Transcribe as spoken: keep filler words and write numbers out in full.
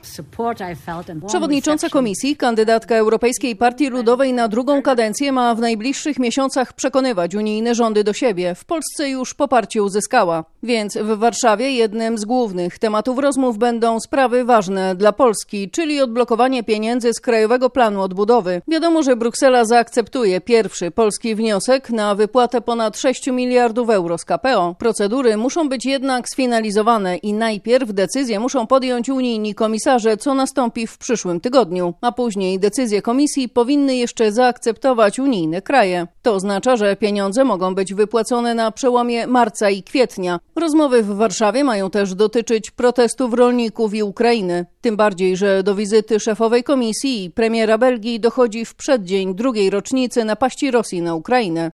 Przewodnicząca Komisji, kandydatka Europejskiej Partii Ludowej na drugą kadencję, ma w najbliższych miesiącach przekonywać unijne rządy do siebie. W Polsce już poparcie uzyskała. Więc w Warszawie jednym z głównych tematów rozmów będą sprawy ważne dla Polski, czyli odblokowanie pieniędzy z Krajowego Planu Odbudowy. Wiadomo, że Bruksela zaakceptuje pierwszy polski wniosek na wypłatę ponad sześciu miliardów euro z K P O. Procedury muszą być jednak sfinalizowane i najpierw decyzje muszą podjąć unijni komisarze, co nastąpi w przyszłym tygodniu, a później decyzje Komisji powinny jeszcze zaakceptować unijne kraje. To oznacza, że pieniądze mogą być wypłacone na przełomie marca i kwietnia. Rozmowy w Warszawie mają też dotyczyć protestów rolników i Ukrainy. Tym bardziej, że do wizyty szefowej Komisji i premiera Belgii dochodzi w przeddzień drugiej rocznicy napaści Rosji na Ukrainę.